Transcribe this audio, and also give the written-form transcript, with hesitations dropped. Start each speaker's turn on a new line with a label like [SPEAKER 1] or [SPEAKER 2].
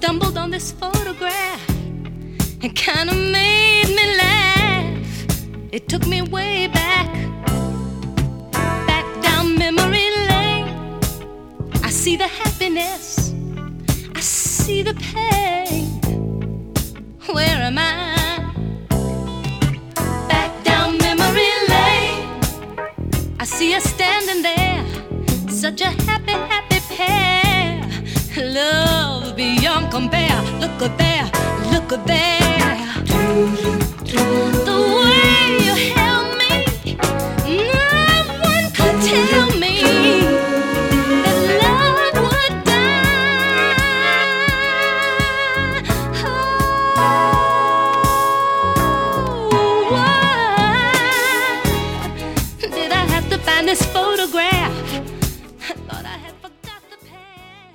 [SPEAKER 1] stumbled on this photograph. It kind of made me laugh. It took me way back, back down memory lane. I see the happiness, I see the pain. Where am I? Back down memory lane. I see us standing there, such a happy, happy pair. Love beyond compare. Look at there, look at there. The way you held me, no one could tell me that love would die. Oh, why did I have to find this photograph